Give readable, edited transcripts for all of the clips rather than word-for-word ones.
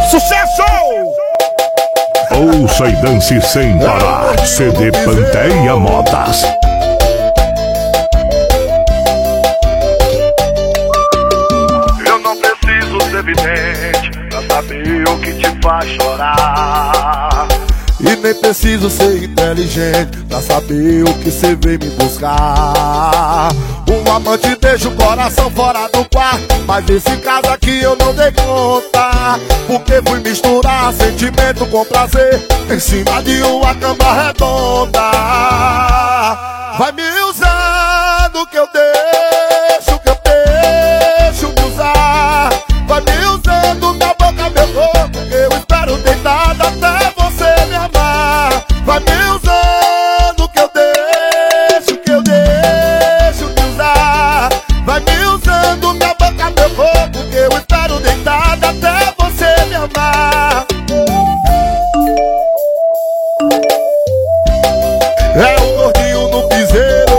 Sucesso! Ouça e dance sem parar. CD Panteia Modas. Eu não preciso ser vidente pra saber o que te faz chorar. E nem preciso ser inteligente pra saber o que cê vem me buscar. Um amante deixa o coração fora do quarto, mas esse caso aqui eu não dei conta, porque fui misturar sentimento com prazer em cima de uma cama redonda. Vai me usando que eu deixo me usar. Vai me usando minha boca, meu corpo, eu espero deitado até você me amar. Vai me usando que eu deixo me usar. Vai me usando minha boca, meu corpo, que eu espero deitado até você me amar. É o gordinho no piseiro.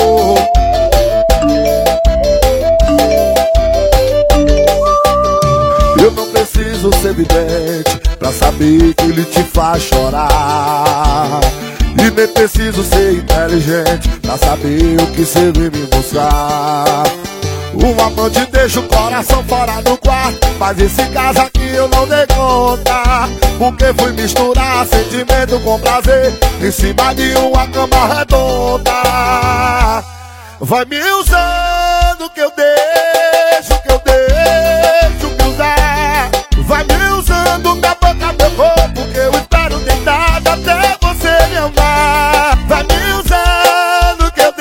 Eu não preciso ser vidente pra saber que ele te faz chorar. E nem preciso ser inteligente pra saber o que cê vem me buscar. Um amante deixa o coração fora do quarto, mas esse caso aqui eu não dei conta, porque fui misturar sentimento com prazer em cima de uma cama redonda. Vai me usando que eu deixo me usar. Vai me usando minha boca, meu corpo, que eu espero deitado até você me amar. Vai me usando que eu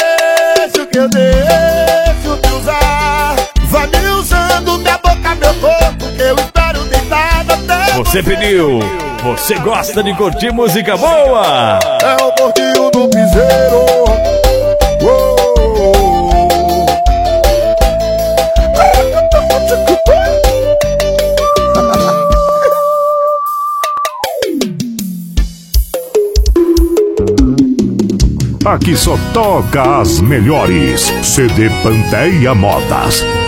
deixo me usar. Vai me usando minha boca, meu corpo, que eu espero deitado até Você pediu, você gosta de curtir música boa? É o gordinho do piseiro. Aqui só toca as melhores. CD Panteia Modas.